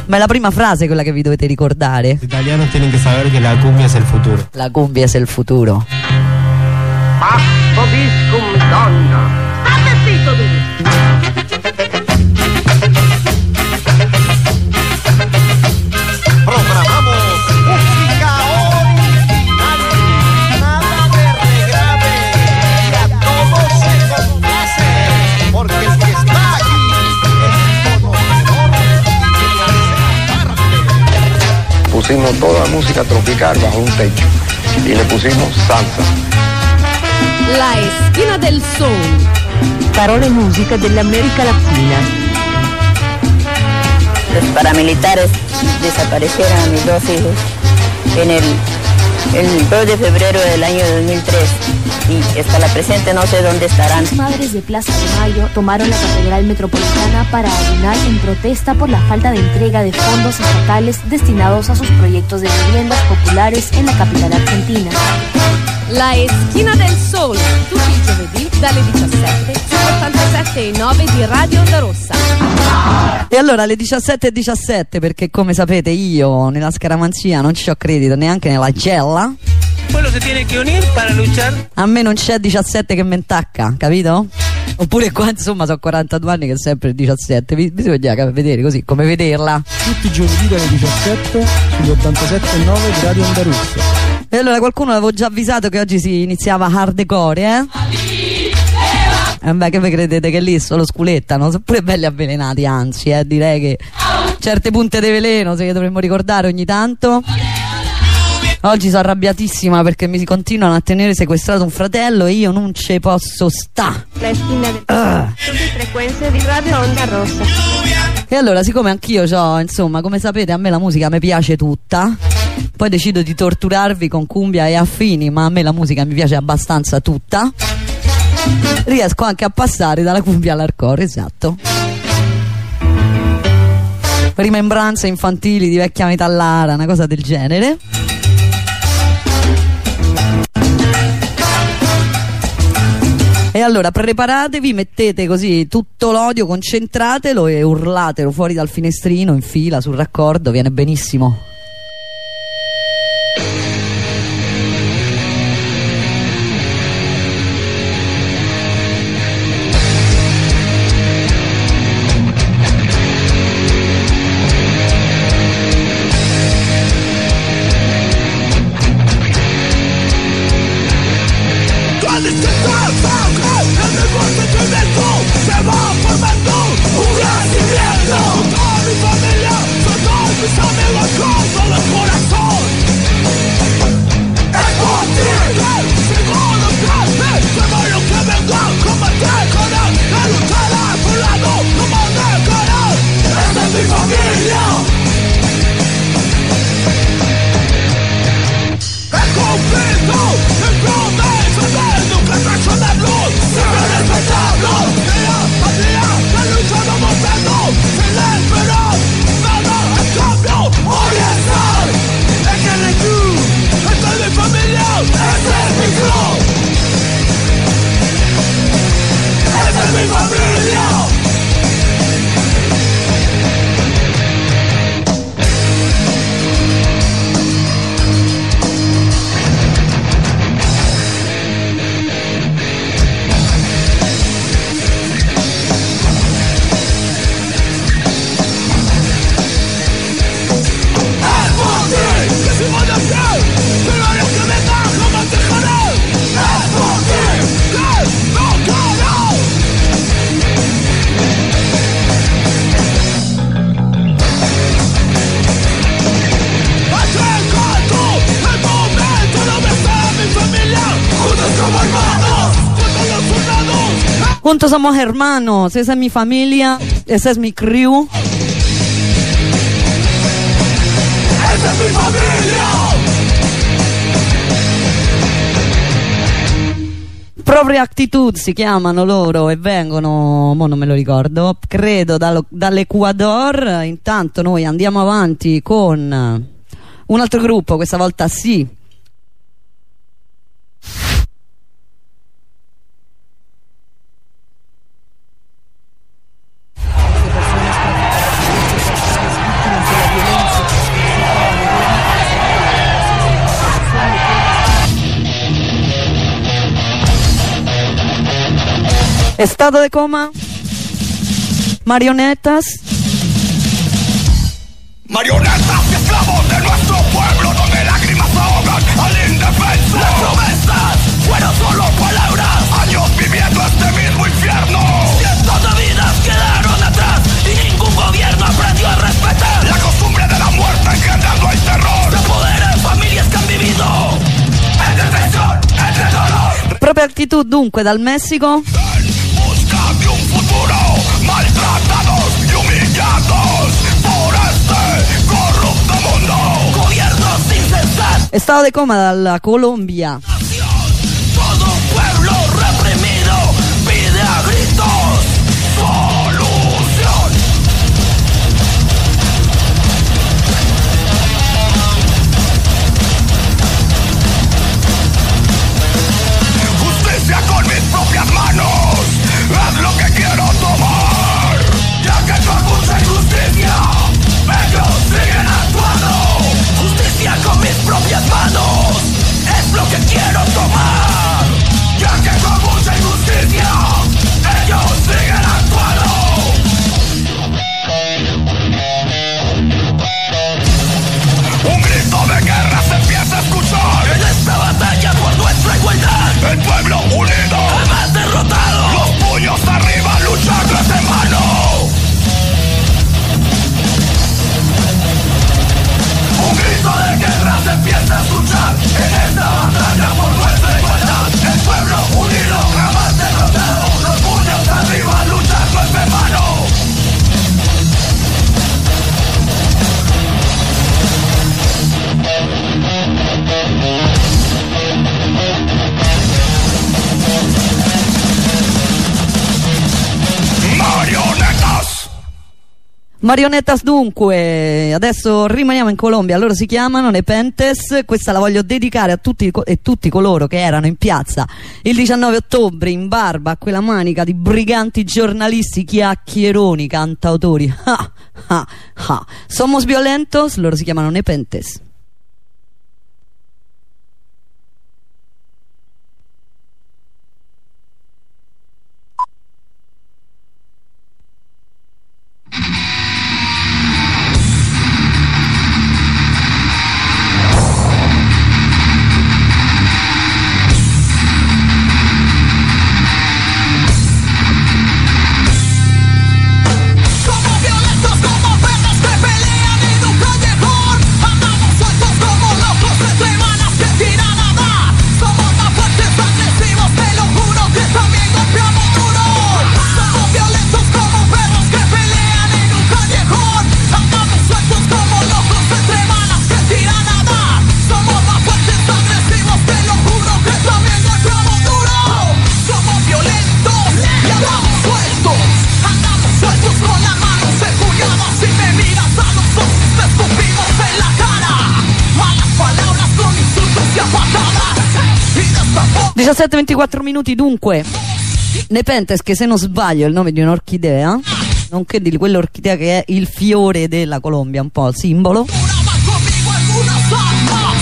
Ma è la prima frase quella che vi dovete ricordare. Los italianos tienen que saber que la cumbia es el futuro. La cumbia es el futuro. Passo viscum donna. State zitto tu! Programamos música original, nada de regrave, y a todos se complace, porque el que está aquí es conocedor y hace parte. Pusimos toda música tropical bajo un techo y le pusimos salsa. La esquina del sol. Parole e musica dell'America Latina. Los paramilitares desaparecieron a mis dos hijos el 2 de febrero del año 2003 y hasta la presente no sé dónde estarán. Las madres de Plaza de Mayo tomaron la Catedral Metropolitana para ayunar en protesta por la falta de entrega de fondos estatales destinados a sus proyectos de viviendas populares en la capital argentina. La esquina del sol, tutti i giovedì dalle 17 sull'87,9 di Radio Onda Rossa. E allora alle 17:17, perché come sapete io nella scaramanzia non ci ho credito neanche nella cella. Quello si tiene che unire per luchare. A me non c'è 17 che mi intacca, capito? Oppure qua insomma sono 42 anni che è sempre 17. Bisogna vedere così, come vederla. Tutti i giovedì dalle 17 sugli 87,9 di Radio Onda Rossa. E allora qualcuno l'avevo già avvisato che oggi si iniziava hardcore, beh, che vi credete che lì solo sculettano? Sono pure belli avvelenati, anzi, direi che certe punte di veleno se le dovremmo ricordare ogni tanto. Oggi sono arrabbiatissima perché mi continuano a tenere sequestrato un fratello e io non ce posso sta. La esquina del tutte frequenze di Radio Onda Rossa. E allora, siccome anch'io c'ho, insomma, come sapete, a me la musica mi piace tutta. Poi decido di torturarvi con cumbia e affini, ma a me la musica mi piace abbastanza tutta. Riesco anche a passare dalla cumbia all'hardcore, esatto. Rimembranze infantili di vecchia metallara, una cosa del genere. E allora preparatevi, mettete così tutto l'odio, concentratelo e urlatelo fuori dal finestrino in fila sul raccordo, viene benissimo. Juntos somos hermanos, esa es mi familia, esa es mi crew. ¡Esa es mi familia! Propria Actitude si chiamano loro e vengono, mo non me lo ricordo, credo dall'Ecuador. Intanto noi andiamo avanti con un altro gruppo, questa volta sì. Estado de coma. Marionetas. Marionetas y esclavos de nuestro pueblo, donde lágrimas ahogan al indefenso. Las promesas fueron solo palabras, años viviendo este mismo infierno. Cientos de vidas quedaron atrás y ningún gobierno aprendió a respetar la costumbre de la muerte engendrando el terror. Se apodera de familias que han vivido en detención, entre dolor. Propria actitud dunque dal Messico. En busca de un futuro, maltratados y humillados por este corrupto mundo. Gobiernos insensatos. Estado de coma dalla Colombia. Todo un pueblo reprimido pide a gritos solución. Justicia con mis propias manos es lo que quiero tomar. Ya que con mucha injusticia ellos siguen actuando. Justicia con mis propias manos es lo que quiero tomar. Ya que con mucha injusticia ellos siguen actuando. Un grito de guerra se empieza a escuchar en esta batalla por nuestra igualdad. El pueblo unido, jamás derrotado. Los puños arriba, luchar de mano. Un grito de guerra se empieza a escuchar en esta batalla por nuestra igualdad. El pueblo unido, jamás derrotado. Los puños arriba, luchando de mano. Marionetas. Marionetas dunque, adesso rimaniamo in Colombia, loro si chiamano Nepentes, questa la voglio dedicare a tutti coloro che erano in piazza il 19 ottobre in barba a quella manica di briganti giornalisti, chiacchieroni, cantautori. Somos violentos, loro si chiamano Nepentes. Somos violentos como perros que pelean en un callejón. Andamos sueltos como locos entre malas que tiran a dar. Somos más fuertes, agresivos, te lo juro que también golpeamos duro. Somos violentos como perros que pelean en un callejón. Andamos sueltos como locos entre malas que tiran a dar. Somos más fuertes, agresivos, te lo juro que también golpeamos duro. Somos violentos y andamos sueltos. Andamos sueltos con las manos empuñadas. Si me miras a los ojos te escupimos en la cara. Malas palabras con insultos y a patadas. Y de esta forma 17-24 minuti dunque. Nepentes, che se non sbaglio è il nome di un'orchidea, nonché di quell'orchidea che è il fiore della Colombia, un po' il simbolo. van conmigo algunas armas.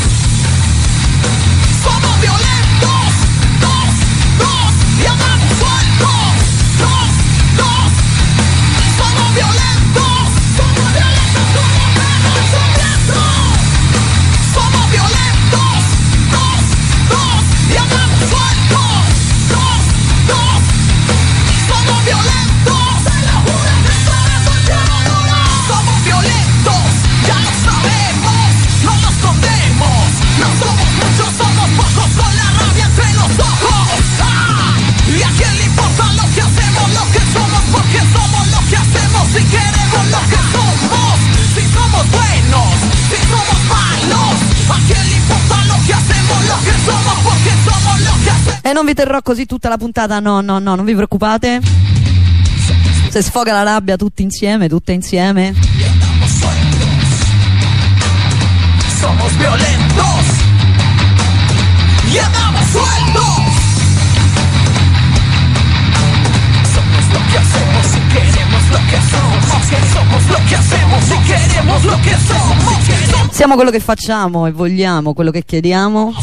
Somos violentos. Dos, y andamos sueltos. Dos. Somos violentos. Somos violentos como perros hambrientos. Somos violentos. Dos, y andamos sueltos. Dos. Somos violentos. Se lo juro que sabes golpeamos duro. Somos violentos, ya lo sabemos. No nos escondemos. No somos muchos, somos pocos con la rabia entre los ojos. ¿Y a quién le importa lo que hacemos, lo que somos? Porque somos lo que hacemos y queremos lo que somos. Si somos buenos, si somos malos, ¿a quién le importa lo que hacemos, lo que somos? Porque somos lo que hacemos. E non vi terrò così tutta la puntata, no, non vi preoccupate. Se sfoga la rabbia tutte insieme. Y andamos sueltos. Somos violentos. Y andamos sueltos. Somos lo que hacemos y queremos lo que somos. Somos lo que hacemos y queremos lo que somos. Siamo quello che facciamo e vogliamo quello che chiediamo.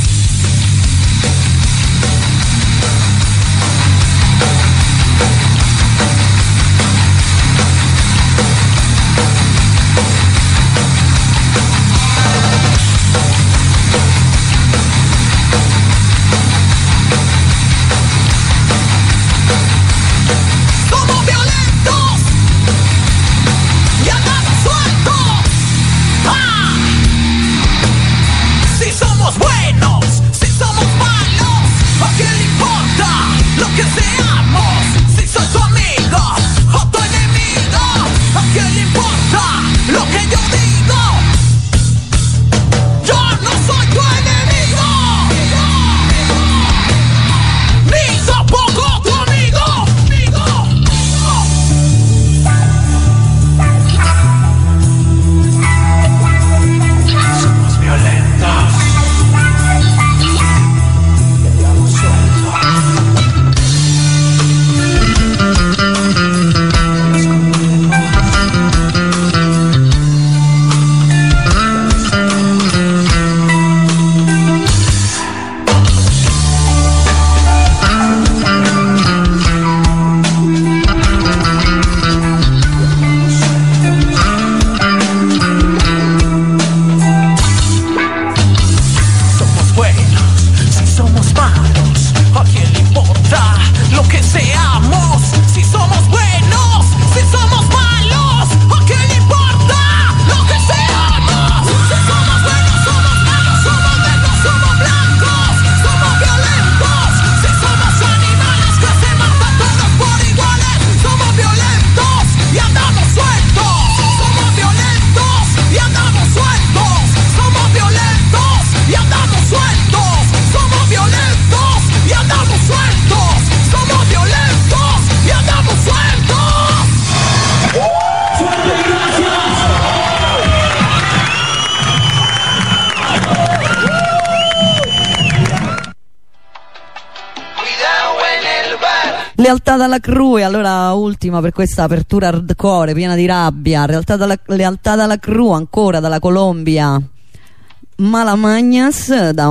Lealtà dalla crew. E allora ultima per questa apertura hardcore piena di rabbia, Lealtà dalla crew, ancora dalla Colombia, Malamagnas, da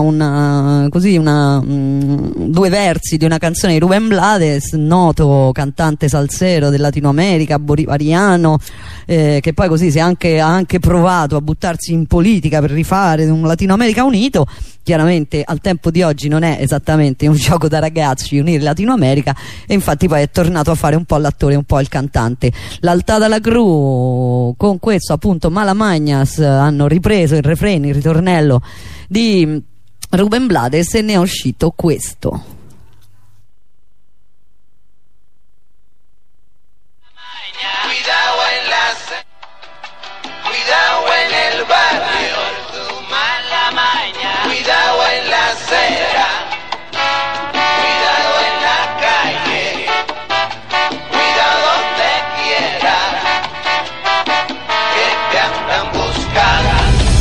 due versi di una canzone di Rubén Blades, noto cantante salsero del Latino America, bolivariano, che poi così ha anche provato a buttarsi in politica per rifare un Latino America unito. Chiaramente al tempo di oggi non è esattamente un gioco da ragazzi unire Latino America, e infatti poi è tornato a fare un po' l'attore e un po' il cantante. L'Altà dalla crew, con questo appunto Malamagnas, hanno ripreso il refrain, il ritornello di Rubén Blades, e ne è uscito questo. Cuidado en el barrio, tu mala maña. Cuidado en la acera, cuidado en la calle, cuidado donde quiera, que te andan buscando.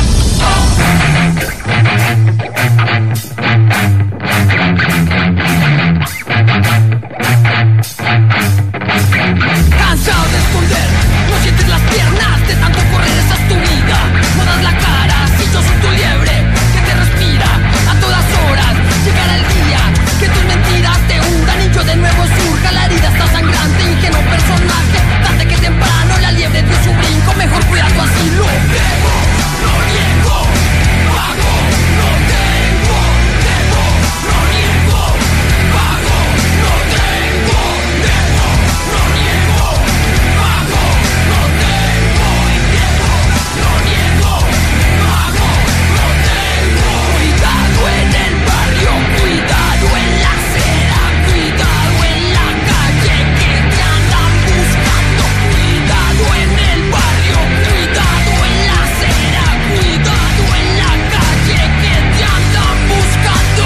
Cansado de esconder, no sientes las piernas de tanto correr, esa es tu vida. No das la cara, si yo soy tu liebre que te respira a todas horas. Llegará el día que tus mentiras te hundan y yo de nuevo surja. La herida está sangrante, ingenuo personaje, tarde que temprano la liebre dio su brinco. Mejor cuidado así, lo dejo, lo niego, pago, no tengo, dejo, no niego, pago, no tengo, dejo, no niego, pago, no tengo, dejo, no niego, pago, no tengo. Cuidado en el barrio, cuidado en la acera, cuidado en la calle que te andan buscando. Cuidado en el barrio, cuidado en la acera, cuidado en la calle que te andan buscando.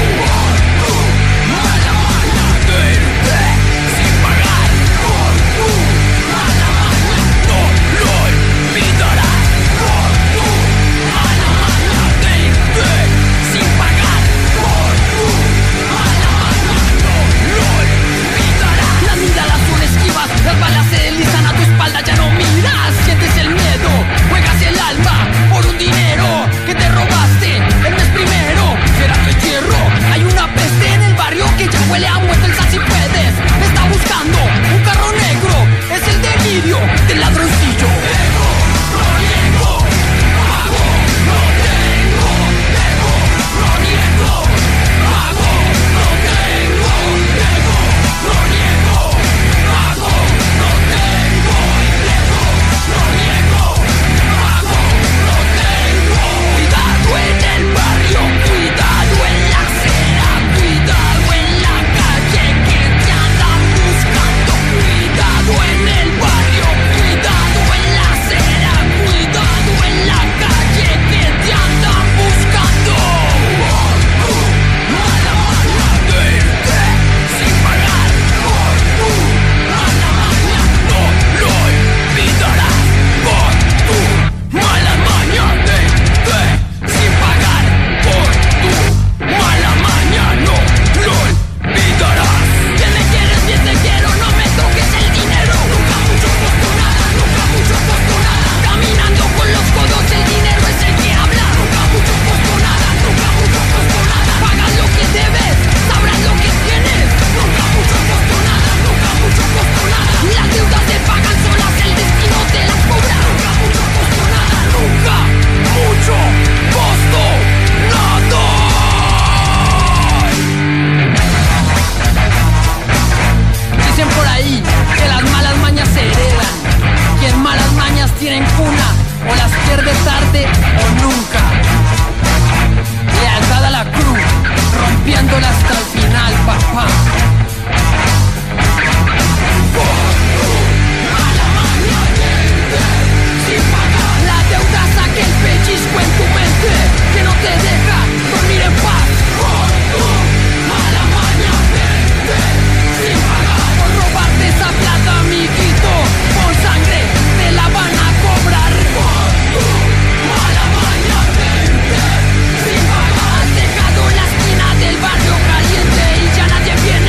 Mala maña de irte sin pagar por tu mala maña, no lo olvidarás. Por tu mala maña de irte sin pagar por tu mala maña, no lo olvidarás. Las miradas son esquivas, las balas se deslizan a tu espalda, ya no miras, sientes el miedo, juegas el alma por un dinero que te robaste el mes primero. Será tu entierro, hay una peste en el barrio que ya huele a muerto. El sal si puedes, está buscando un carro negro, es el delirio del ladroncillo. Dejo, no niego, pago, no tengo, dejo, no niego, pago, no tengo, dejo, no niego, pago, no tengo, dejo, no niego, pago, no tengo. Cuidado en el barrio, cuidado en la acera, cuidado en la calle que te andan buscando. Cuidado en el barrio, cuidado en la acera, cuidado en la calle que te andan buscando. Mala maña de irte sin pagar por tu mala maña, no lo olvidarás. Por tu mala maña de irte sin pagar por tu mala maña, no lo olvidarás. Que me quieres, bien te quiero, no me toques el dinero. Nunca mucho costo nada, nunca mucho costo nada. Caminando con los codos, el dinero es el que habla. Nunca mucho costo nada, nunca mucho costo nada. Pagas lo que debes, sabrás lo que tienes. Nunca mucho costo nada, nunca mucho costo nada. Las deudas se pagan solas, el destino te las cobra. Nunca mucho costo nada, nunca mucho costo nada. Dicen por ahí que las malas mañas se heredan, y en malas mañas tienen cuna, o las pierde tarde o nunca. Lealtad a la cruz, rompiéndola hasta el final, papá. Por tu mala maña de irte sin pagar. La deuda saque el pellizco en tu mente que no te deja dormir en paz. Por tu mala maña de irte sin pagar. Por robarte esa plata, amiguito, con sangre te la van a cobrar. Por tu mala maña de irte sin pagar. Has dejado la esquina del barrio caliente y ya nadie viene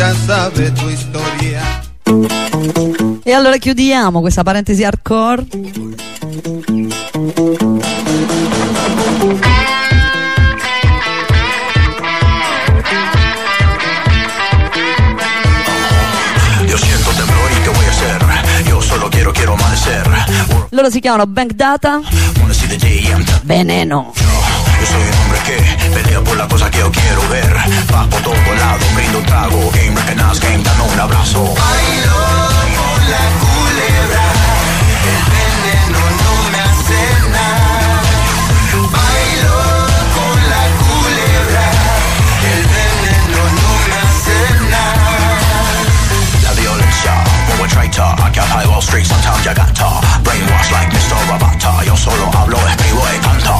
ya sabe tu historia. E allora chiudiamo questa parentesi hardcore. Loro si chiamano Bank Data. Veneno. Yo soy un hombre que pelea por la cosa que yo quiero ver. Va por todo lado, brindo un trago. Game, recognize, game, dame un abrazo. Bailo con la culebra, el veneno no me hace nada. Bailo con la culebra, el veneno no me hace nada. La violencia, como traitor. Aquí a Wall Street, sometimes ya gata. Brainwash like Mr. Robata. Yo solo hablo, escribo y canto.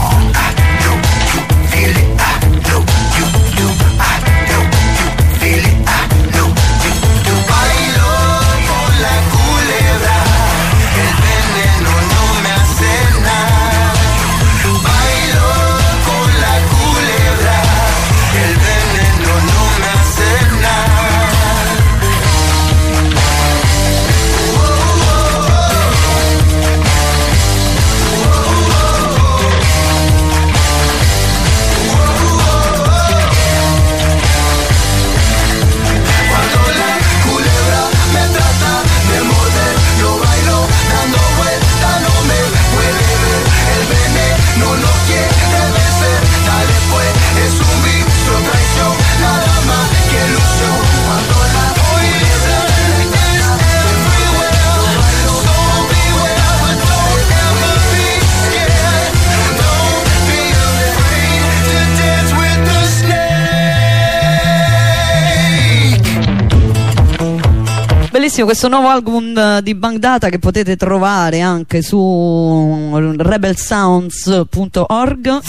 Bellissimo questo nuovo album di Bank Data che potete trovare anche su rebelsounds.org.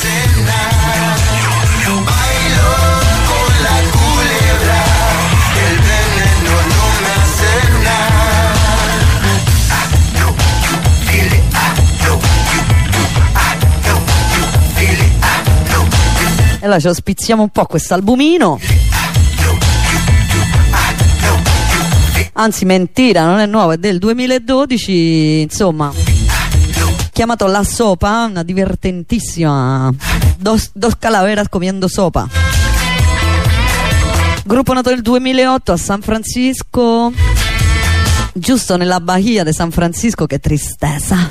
E allora ce lo spizziamo un po' quest'albumino. Anzi, mentira, non è nuovo, è del 2012, insomma, chiamato La Sopa, una divertentissima dos calaveras comiendo sopa. Gruppo nato nel 2008 a San Francisco, giusto nella Bahia di San Francisco, che tristezza,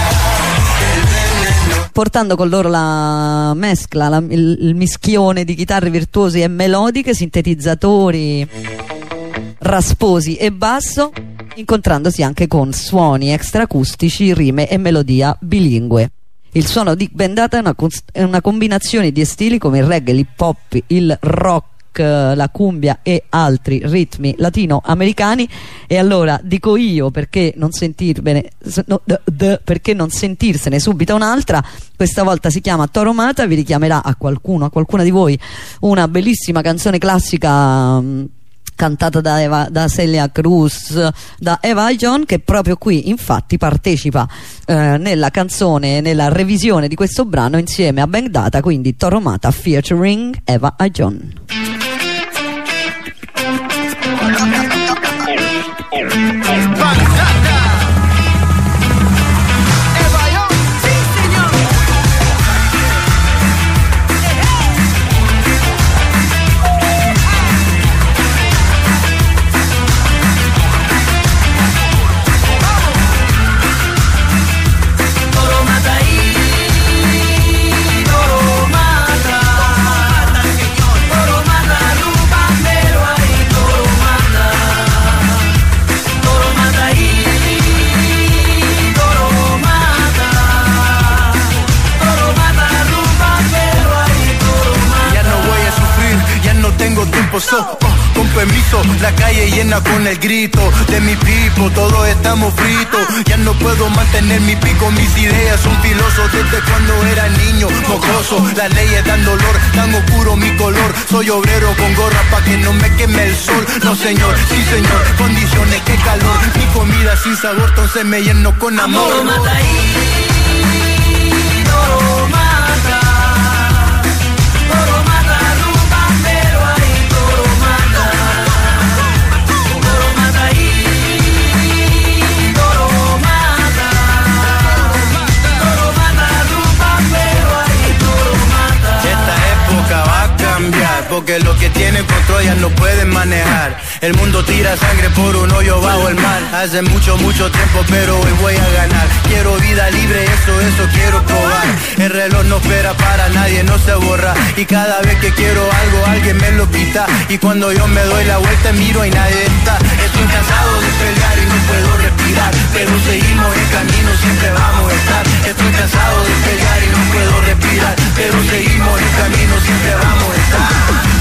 portando con loro la mescla, il mischione di chitarre virtuosi e melodiche, sintetizzatori rasposi e basso, incontrandosi anche con suoni extraacustici, rime e melodia bilingue. Il suono di Bank Data è una combinazione di stili come il reggae, l'hip hop, il rock, la cumbia e altri ritmi latinoamericani. E allora dico io, perché non perché non sentirsene subito un'altra. Questa volta si chiama Toro Mata, vi richiamerà a qualcuno, a qualcuna di voi, una bellissima canzone classica cantata da Celia Cruz, da Eva John, che proprio qui infatti partecipa nella canzone, nella revisione di questo brano insieme a Bank Data, quindi Toro Mata featuring Eva John. Con permiso, la calle llena con el grito de mi pipo, todos estamos fritos. Ya no puedo mantener mi pico, mis ideas son filosos desde cuando era niño, mocoso. Las leyes dan dolor, tan oscuro mi color. Soy obrero con gorra pa' que no me queme el sol. No señor, sí señor, condiciones, qué calor. Mi comida sin sabor, entonces me lleno con amor. Toro mata ahí, toro mata. Toro mata, rumba, pero ahí toro mata. porque los que tienen control ya no pueden manejar. El mundo tira sangre por un hoyo bajo el mar. Hace mucho, mucho tiempo, pero hoy voy a ganar. Quiero vida libre, eso quiero probar. El reloj no espera para nadie, no se borra. Y cada vez que quiero algo, alguien me lo quita. Y cuando yo me doy la vuelta, miro y nadie está. Estoy cansado de pelear y no puedo respirar, pero seguimos en camino, siempre vamos a estar. Estoy cansado de pelear y no puedo respirar, pero seguimos en camino, siempre vamos a estar.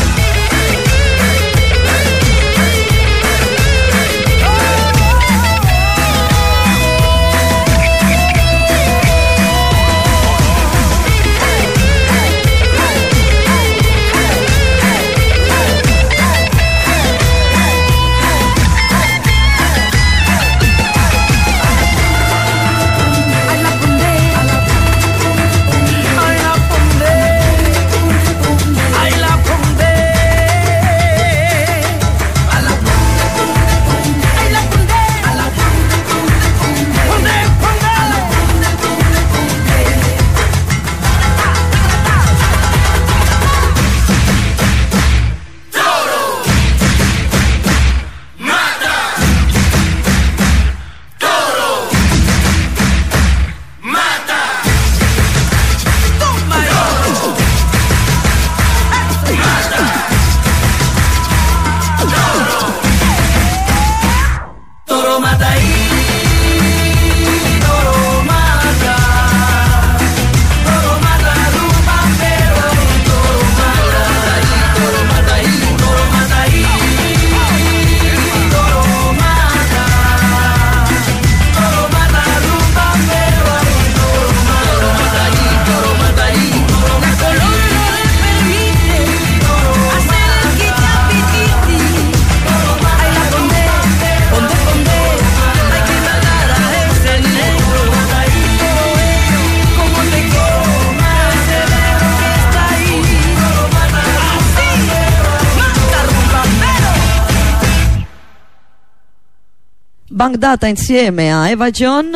Bang Data insieme a Eva John.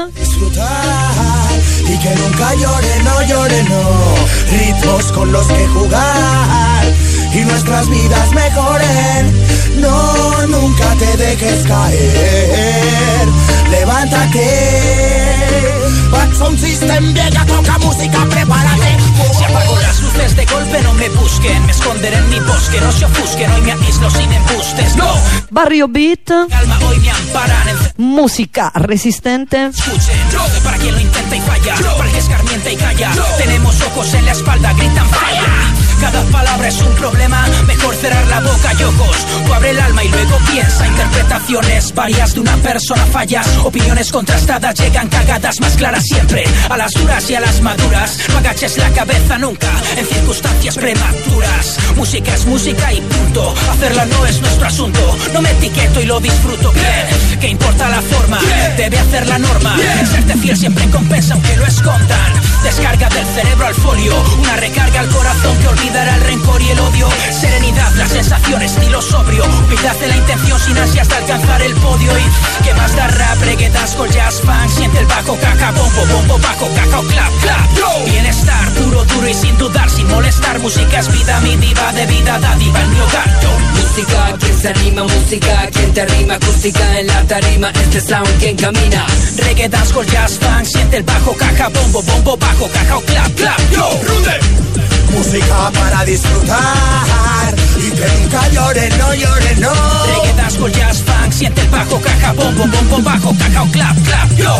Y que nunca llore, no llore, no. Ritmos con los que jugar y nuestras vidas mejoren. No, nunca te dejes caer. Levántate. Bad Sound System llega, toca música, prepárate. Si apago las luces de golpe, no me busquen. Me esconderé en mi bosque, no se ofusquen. Hoy me aíslo sin embustes, no. Barrio Beat. Calma, hoy me amparan. Música resistente. Escuchen, para quien lo intenta y falla, para el que escarmienta y calla. Tenemos ojos en la espalda, gritan falla. Cada palabra es un problema, mejor cerrar la boca, yocos. Tú abre el alma y luego piensa. Interpretaciones varias de una persona fallas. Opiniones contrastadas llegan cagadas más claras siempre. A las duras y a las maduras, no agaches la cabeza nunca en circunstancias prematuras. Música es música y punto. Hacerla no es nuestro asunto. No me etiqueto y lo disfruto bien. ¿Qué importa la forma? Debe hacer la norma. Serte fiel siempre compensa aunque lo escondan. Descarga del cerebro al folio, una recarga al corazón que olvidará el rencor y el odio. Serenidad, la sensación, estilo sobrio. Humildad de la intención sin ansias de alcanzar el podio. Y ¿qué más da rap, reggae, dancehall, jazz, funk? Siente el bajo, caca, bombo, bombo, bajo, cacao, clap, clap. Bienestar, duro, duro y sin dudar, sin molestar. Música es vida, mi diva de vida, dádiva en mi hogar. Música, quien se anima, música, quien te arrima, acústica en la tarima, este sound quien camina. Reggae, dancehall, jazz, funk, siente el bajo, caca, bombo, bombo, bajo, cacao, clap, clap. Yo, Rude. Música para disfrutar y que nunca llore, no llore, no. Reggae, dancehall, jazz, funk, siente el bajo, caca, bombo, bombo, bajo, cacao, clap, clap. Yo.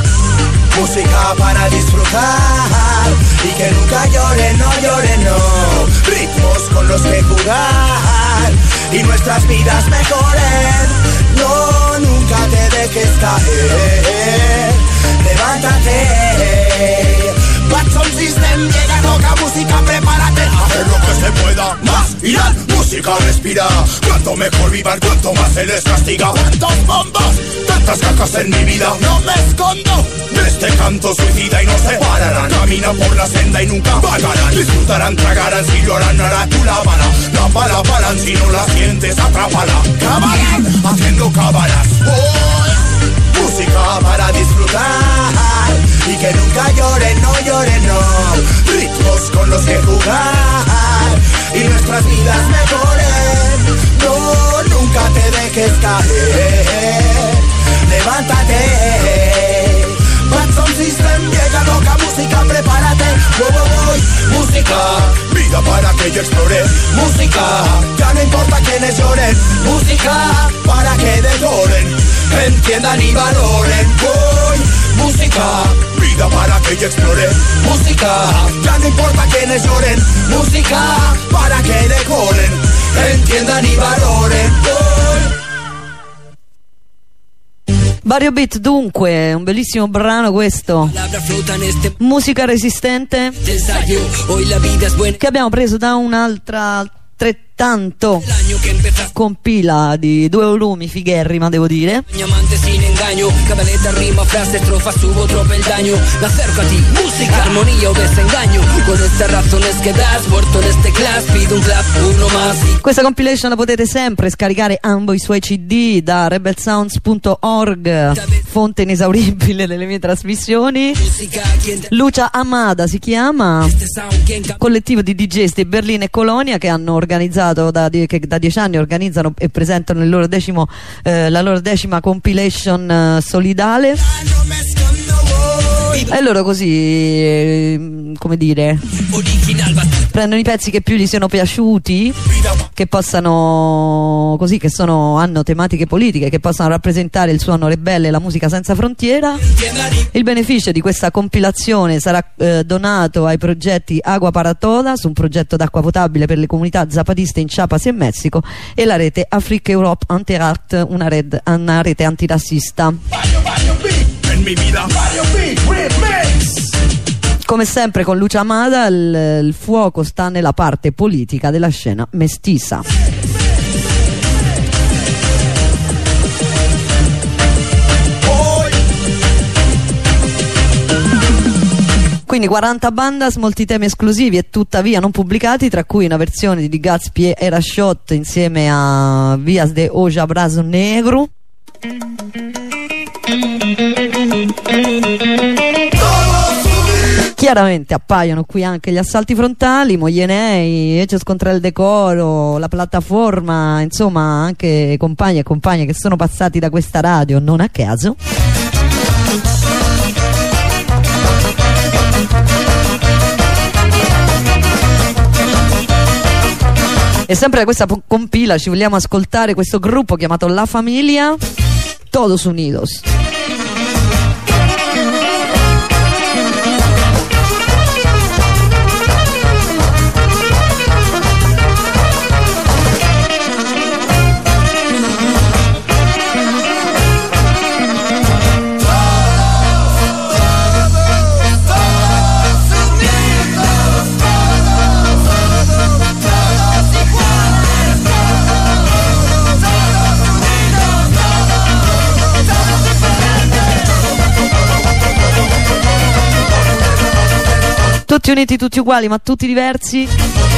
Música para disfrutar y que nunca llore, no llore, no. Ritmos con los que jugar y nuestras vidas mejoren. No, nunca te dejes caer. Levántate. Bad Sound System llega, toca música, prepárate. Hacer lo que se pueda, más irán. Música respira, cuanto mejor vivan, cuanto más se les castiga. Cuantos bombos, tantas cacas en mi vida. No me escondo de este canto suicida y no se pararán. Caminan por la senda y nunca pagarán. Disfrutarán, tragarán, si lo harán, hará tú la bala. La bala paran, si no la sientes, atrápala. Cabalan, haciendo cabalas. Música para disfrutar y que nunca llore, no llore, no. Ritmos con los que jugar y nuestras vidas mejor. que yo explore. Música, ya no importa quiénes lloren. Música, para que devoren, entiendan y valoren. Voy, música, vida para que yo explore. Música, ya no importa quiénes lloren. Música, para que devoren, entiendan y valoren. Voy. Vario Beat, dunque, un bellissimo brano questo, musica resistente, che abbiamo preso da un'altra altrettanto compila di 2 volumi figherrima, devo dire. Sin engaño, cabaleta, rima, frase, estrofa, subo, tropa el daño. Acércate, música, armonía o desengaño. Con estas razones que das, muerto en este class, pido un clap, uno más. Questa compilation la potete sempre scaricare ambo i suoi CD da rebelsounds.org, fonte inesauribile delle mie trasmissioni. Lucia Amada si chiama, collettivo di DJs di Berlino e Colonia che hanno organizzato che da 10 anni organizzano e presentano il loro la loro 10ª compilation solidale, e loro così, come dire, prendono i pezzi che più gli siano piaciuti, che possano, così, che hanno tematiche politiche, che possano rappresentare il suono ribelle e la musica senza frontiera. Il beneficio di questa compilazione sarà donato ai progetti Agua para Todas, un progetto d'acqua potabile per le comunità zapatiste in Chiapas e Messico, e la rete Africa Europe Anti-Rat, una rete antirazzista. Come sempre con Lucia Amada il fuoco sta nella parte politica della scena mestiza. Quindi 40 bandas, molti temi esclusivi e tuttavia non pubblicati, tra cui una versione di Gatsby e Rashot insieme a Vias de Oja Brazo Negro. Chiaramente appaiono qui anche gli assalti frontali, Moyenei, Hechos contra il decoro, la piattaforma, insomma anche compagni e compagne che sono passati da questa radio non a caso. E sempre da questa compila ci vogliamo ascoltare questo gruppo chiamato La Familia, Todos Unidos. Tutti uniti, tutti uguali, ma tutti diversi.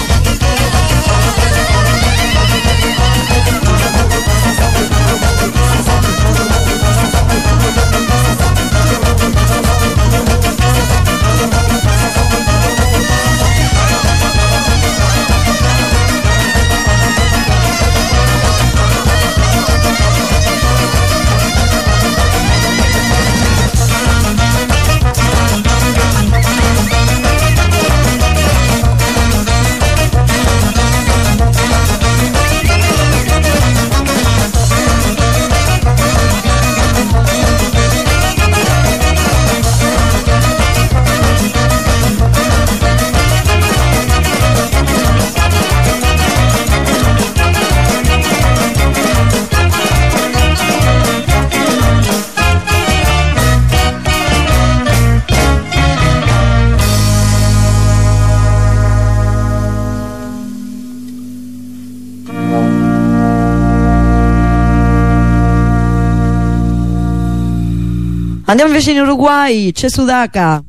Andiamo invece in Uruguay, c'è Sudaca.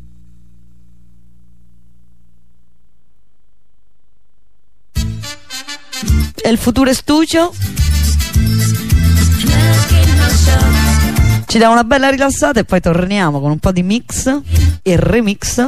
El Futuro Studio ci dà una bella rilassata e poi torniamo con un po' di mix e remix.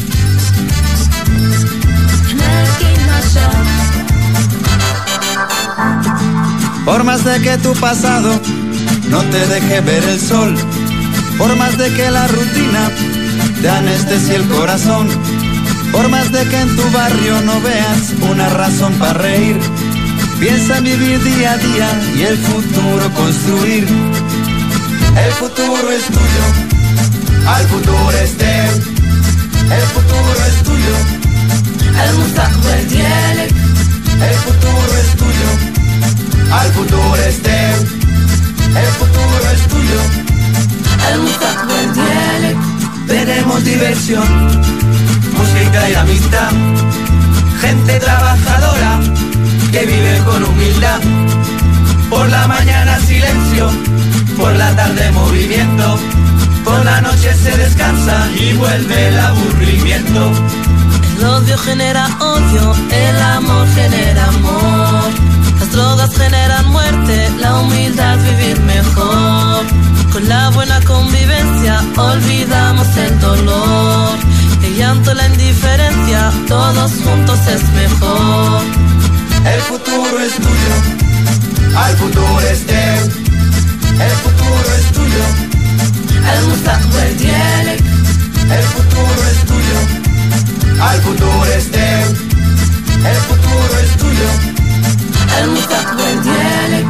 Por más de que tu pasado no te deje ver el sol, por más de que la rutina te anestesie el corazón, Por más de que en tu barrio no veas una razón para reír, piensa en vivir día a día y el futuro construir. El futuro es tuyo, al futuro es de él. El futuro es tuyo, el mustaqbal dialek. El futuro es tuyo, al futuro es de él. El futuro es tuyo, el mustaqbal dialek. Tenemos diversión, música y amistad, gente trabajadora que vive con humildad. Por la mañana silencio, por la tarde movimiento, por la noche se descansa y vuelve el aburrimiento. El odio genera odio, el amor genera amor. Las drogas generan muerte, la humildad vivir mejor. Con la buena convivencia olvidamos el dolor. El llanto, la indiferencia, todos juntos es mejor. El futuro es tuyo, al futuro es de él. El futuro es tuyo, el mustaqbal dialek. El futuro es tuyo, al futuro es de él. El futuro es tuyo, el mustaqbal dialek.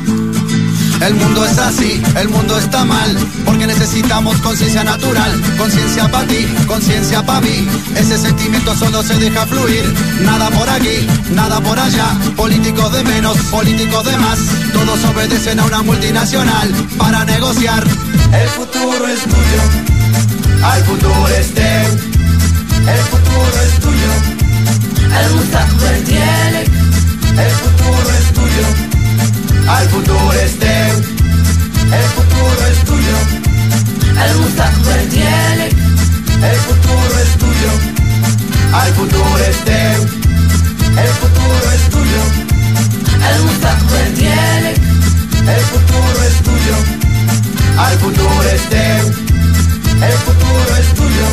El mundo es así, el mundo está mal, porque necesitamos conciencia natural. Conciencia para ti, conciencia para mí. Ese sentimiento solo se deja fluir. Nada por aquí, nada por allá. Políticos de menos, políticos de más. Todos obedecen a una multinacional para negociar. El futuro es tuyo, al futuro es de él. El futuro es tuyo, el mustaqbal dialek. El futuro es tuyo, al futuro es de él. El futuro es tuyo, el mustaqbal dialek. El futuro es tuyo, al futuro es de él. El futuro es tuyo, el mustaqbal dialek. El futuro es tuyo, al futuro es de él. El futuro es tuyo.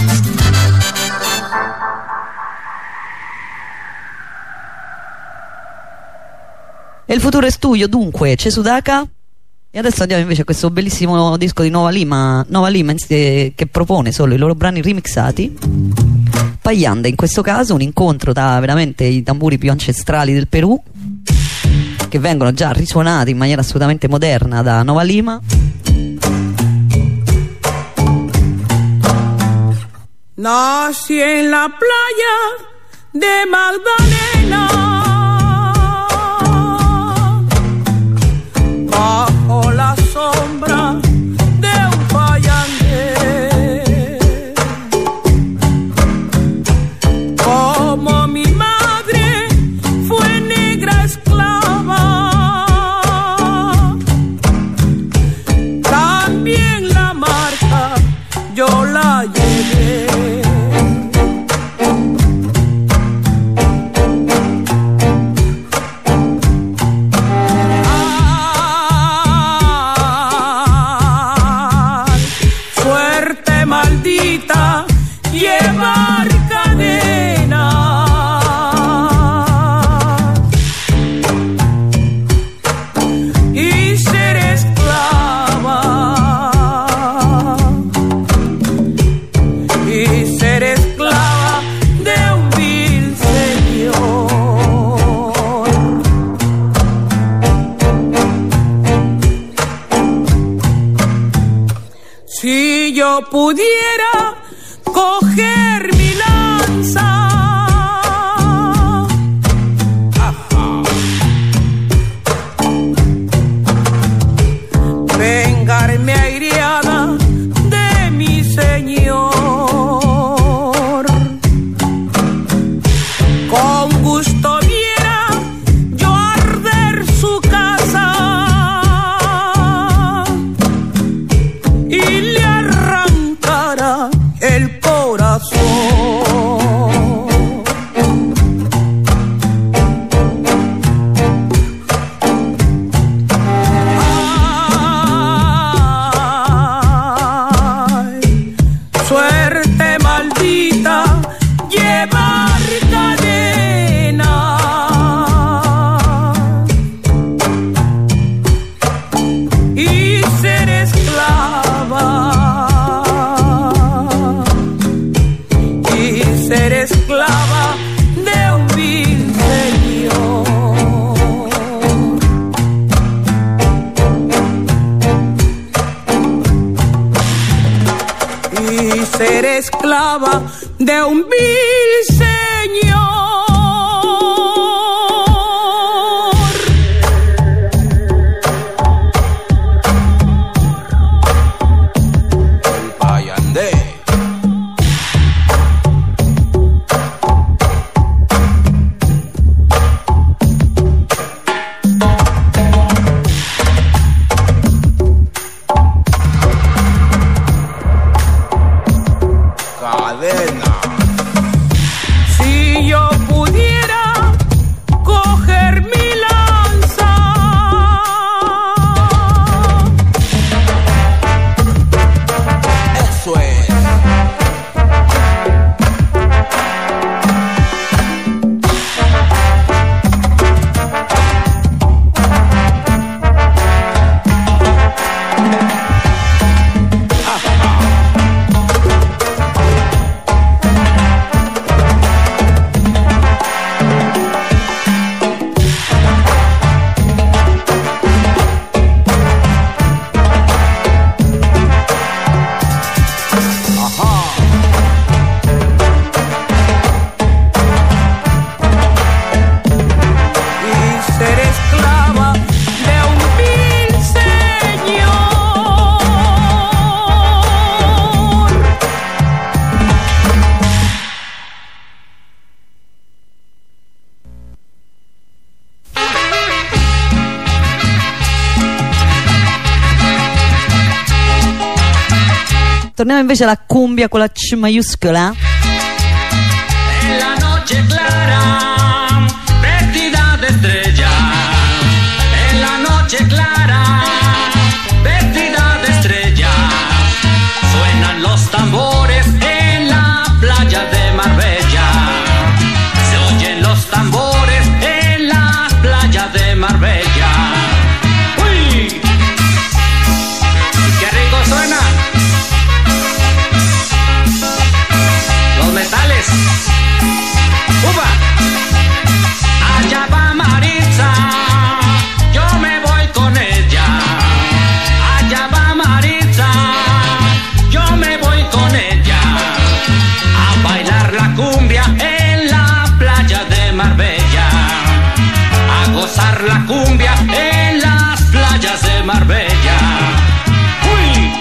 E il futuro è studio, dunque c'è Sudaka. E adesso andiamo invece a questo bellissimo disco di Nova Lima che propone solo i loro brani remixati. Payande in questo caso, un incontro tra veramente i tamburi più ancestrali del Perù, che vengono già risuonati in maniera assolutamente moderna da Nova Lima. Nací en la playa de Magdalena, bajo la sombra de un payande. Como mi madre fue negra esclava, también la marca yo la llevé. Llevar cadena y ser esclava, y ser esclava de un vil señor. Si yo pudiera coger mi lanza, vengarme aireada de mi señor, con gusto viera yo arder su casa y le arrancara el corazón. Ay, suerte maldita, llevar cadena y ser esclava. Ser ser esclava de un vil señor. Si yo pudiera coger mi lanza, Eso es. y ser esclava de un vil señor. Torniamo invece alla cumbia con la C maiuscola. En la noche clara, vestida de estrella. En la noche clara, vestida de estrella. Suenan los tambores en la playa de Marbella. Se oyen los tambores en la playa de Marbella. ¡Uy! ¡Qué rico suena! Los metales. ¡Upa! Allá va Maritza, yo me voy con ella. Allá va Maritza, yo me voy con ella. A bailar la cumbia en la playa de Marbella. A gozar la cumbia en las playas de Marbella. ¡Uy!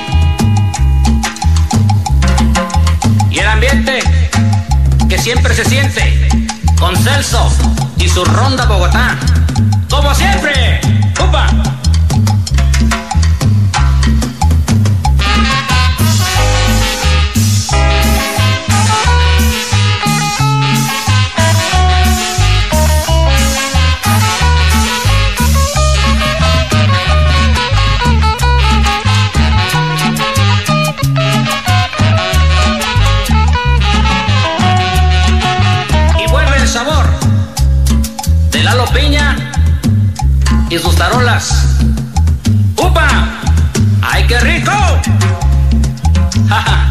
Y el ambiente que siempre se siente con Celso y su ronda Bogotá, como siempre. ¡Upa! Y vuelve el sabor de Lalo Piña y sus tarolas. ¡Upa! ¡Ay, qué rico! ¡Ja, ja!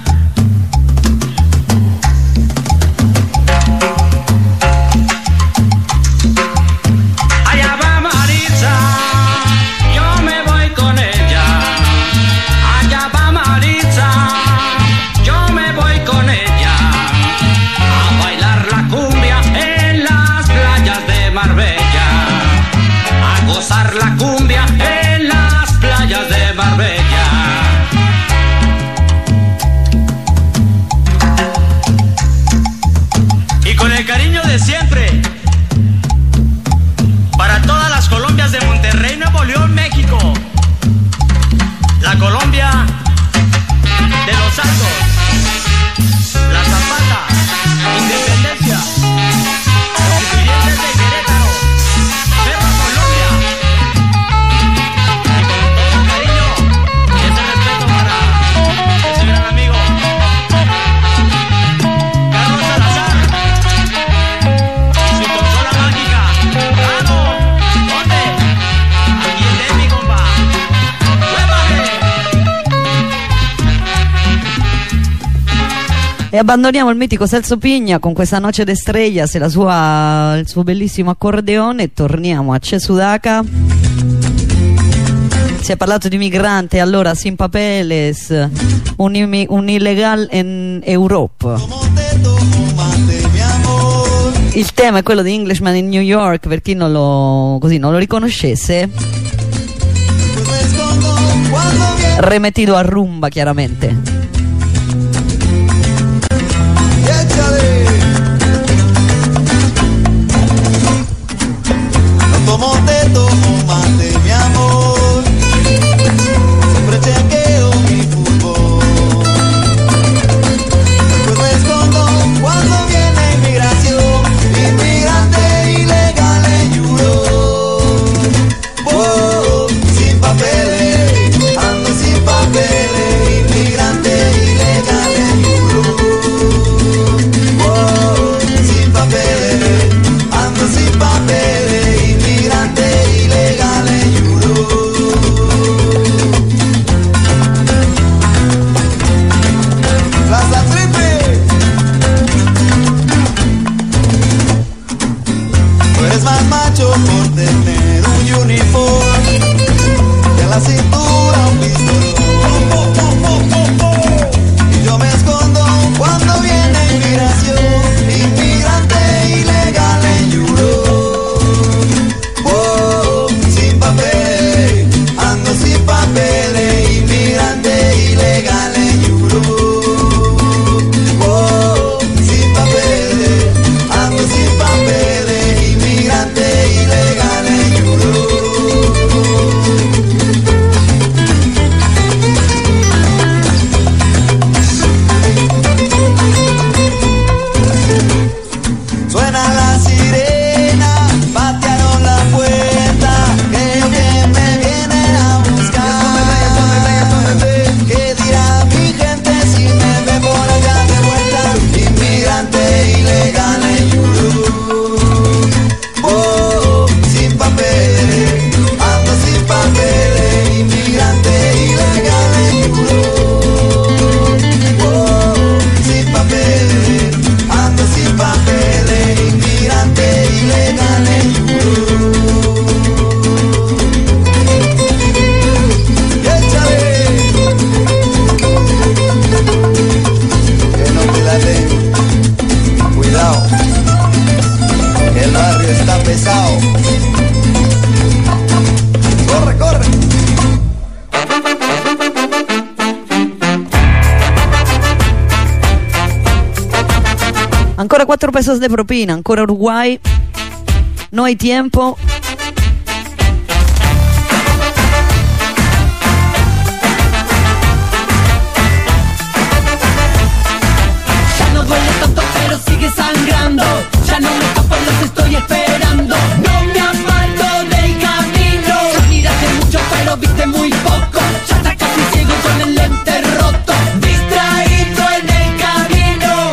Allá va Maritza, yo me voy con ella. Allá va Maritza, yo me voy con ella. A bailar la cumbia en las playas de Marbella. A gozar la cumbia en las playas de Marbella. Y con el cariño de siempre, para todas las Colombias de Monterrey, Nuevo León, México. La Colombia de los Altos, La Zapata, Independencia, Constituyentes de Querétaro, Perro Colombia. Y con todo el cariño y ese respeto para ese gran amigo Carlos Salazar y su consola mágica. ¡Vamos! ¿Dónde? Aquí en mi compa. E abbandoniamo il mitico Celso Pigna con questa Noce de Estrellas e il suo bellissimo accordeone e torniamo a Cesudaca. Si è parlato di migrante, allora sin papeles, un illegal in Europa. Il tema è quello di Englishman in New York, per chi non lo riconoscesse. Remetido a rumba, chiaramente. Tomo mate, mi amor. Siempre chequeo mi fútbol. Pues me escondo cuando viene inmigración. Inmigrante ilegal en Europe. Oh, sin papeles, ando sin papeles. Inmigrante ilegal en Europe. Oh, sin papeles, ando sin papeles. Más macho por tener un uniforme y en la cintura un pistolón. Y yo me escondo cuando viene inmigración, inmigrante ilegal en Europe. Oh, sin papeles, ando sin papeles, inmigrante ilegal en Europe. Oh, sin papeles, ando sin papeles. Ilegal en Europe. Suena la sirena, patearon la puerta, creo que me viene a buscar. ¿Qué dirá mi gente si me ve por allá de vuelta? Inmigrante ilegal en Europe. Oh, sin papeles, ando sin papeles, inmigrante ilegal en Europe. Oh, sin papeles, ando sin papeles, inmigrante ilegal en Europe. Y échale, que no te la den, cuidado. El barrio está pesado. Corre, corre. Ancora 4 pesos de propina, ancora Uruguay. No hay tiempo. Ya no duele tanto, pero sigue sangrando. Ya no me escapo, los estoy esperando. No me aparto del camino. Ya miraste mucho, pero viste muy poco. Ya está casi ciego con el lente roto. Distraído en el camino.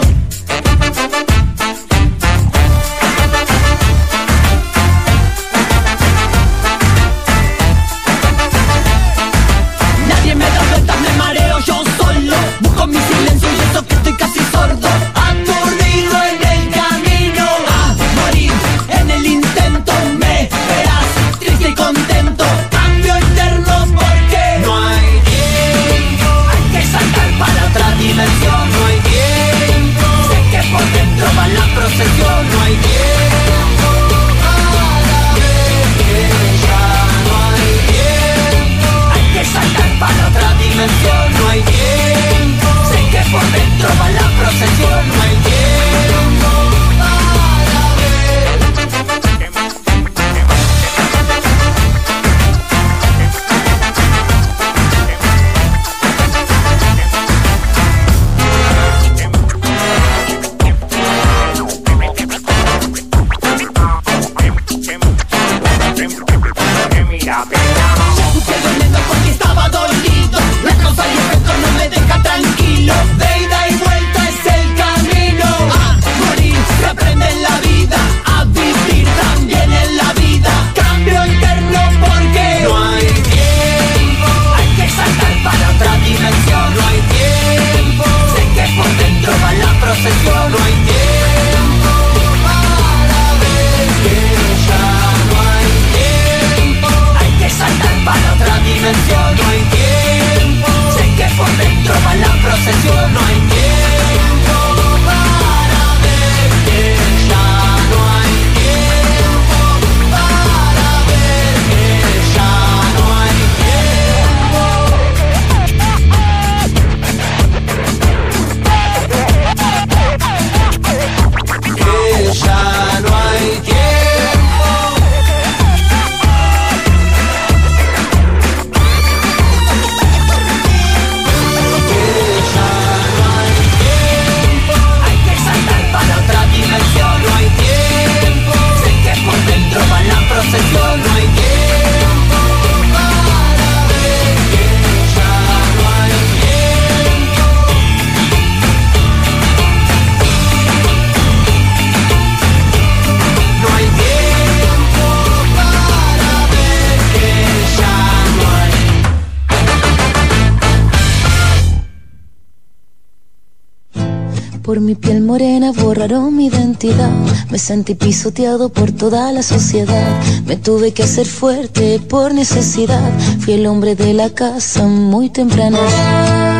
Por mi piel morena borraron mi identidad. Me sentí pisoteado por toda la sociedad. Me tuve que hacer fuerte por necesidad. Fui el hombre de la casa muy temprana edad.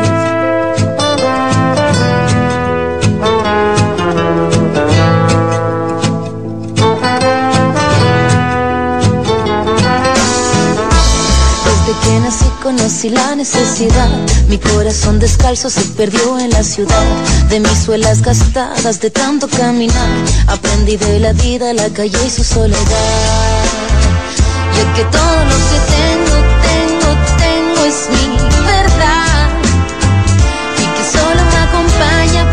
Que nací conocí la necesidad. Mi corazón descalzo se perdió en la ciudad. De mis suelas gastadas de tanto caminar, aprendí de la vida, la calle y su soledad. Ya que todo lo que tengo es mi verdad. Y que solo me acompaña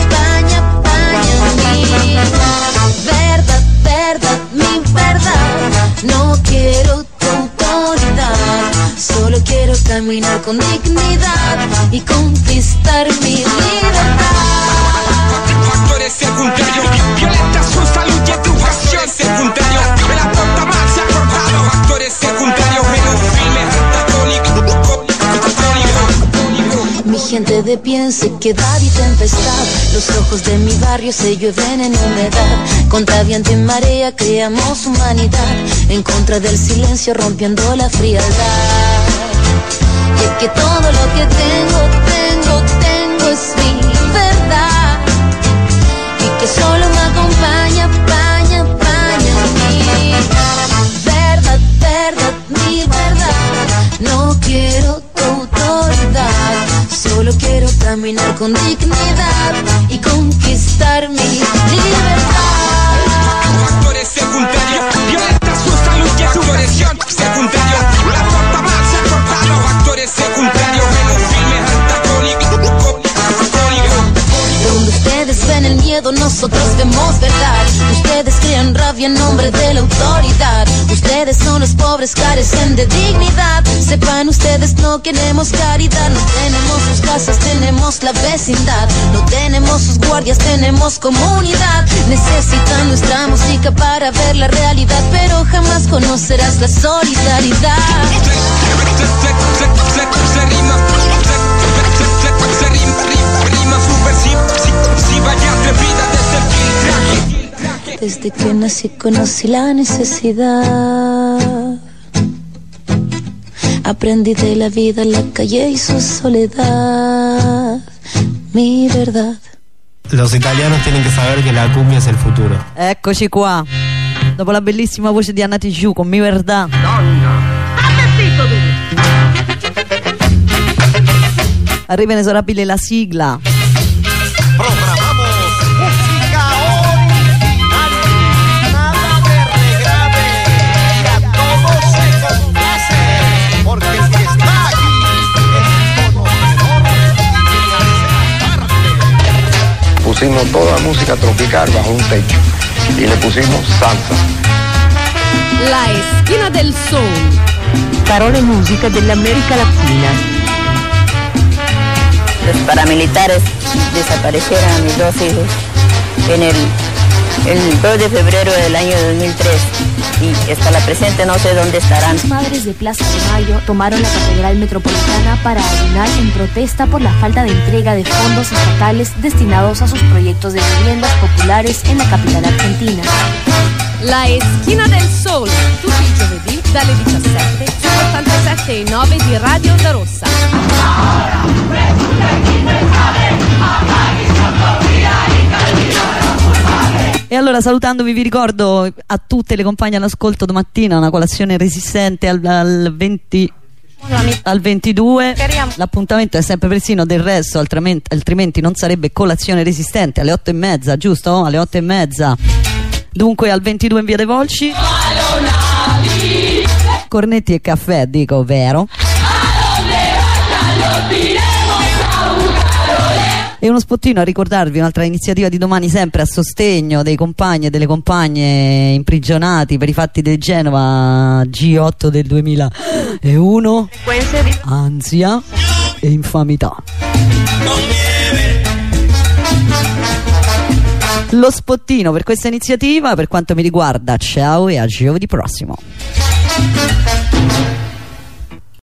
mi verdad, mi verdad. No quiero tu autoridad. Solo quiero caminar con dignidad y conquistar mi libertad. Factores secundarios, violentas su salud y educación secundario. La torta mal se ha cortado. Factores secundarios, menos filmes antagónicos. Mi gente de pie en sequedad y tempestad. Los ojos de mi barrio se llueven en humedad. Contra viento y marea creamos humanidad. En contra del silencio rompiendo la frialdad. Y es que todo lo que tengo es mi verdad. Y que solo me acompaña mi verdad. No quiero tu autoridad. Solo quiero caminar con dignidad y conquistar mi libertad. Factores secundarios, violentas su salud y educación secundario. La torta mal se ha cortado. Factores secundarios, menos filmes antagónicos. Donde ustedes ven el miedo, nosotros vemos verdad. Ustedes crean rabia en nombre de la autoridad. Ustedes son los pobres, carecen de dignidad. Sepan ustedes, no queremos caridad. No tenemos sus casas, tenemos la vecindad. No tenemos sus guardias, tenemos comunidad. Necesitan nuestra música para ver la realidad, pero jamás conocerás la solidaridad. Desde que nací conocí la necesidad. Aprendí de la vida, la calle y su soledad. Mi verdad. Los italianos tienen que saber que la cumbia es el futuro. Eccoci qua. Dopo la bellissima voce di Anna Tijoux con Mi Verdad. Donna, state zitto tu! Arriva inesorabile la sigla. Programamos música original, nada de regrave, y a todos se complace, porque el que está aquí es conocedor y hace parte. Pusimos toda música tropical bajo un techo y le pusimos salsa. La esquina del sol. Parole e musica dell'America Latina. Los paramilitares desaparecieron a mis dos hijos en el 2 de febrero del año 2003 y hasta la presente no sé dónde estarán. Las madres de Plaza de Mayo tomaron la Catedral Metropolitana para ayunar en protesta por la falta de entrega de fondos estatales destinados a sus proyectos de viviendas populares en la capital argentina. La esquina del sol, tutti i giovedì dalle 17 su 87,9 di Radio Onda Rossa. E allora salutandovi vi ricordo a tutte le compagne all'ascolto domattina una colazione resistente al 22. L'appuntamento è sempre persino, del resto altrimenti non sarebbe colazione resistente, alle 8:30, giusto? Alle 8:30. Dunque al 22 in via dei Volsci. Cornetti e caffè, dico, vero? E uno spottino a ricordarvi un'altra iniziativa di domani, sempre a sostegno dei compagni e delle compagne imprigionati per i fatti del Genova G8 del 2001. Ansia e infamità. Lo spottino per questa iniziativa, per quanto mi riguarda, ciao e a giovedì prossimo.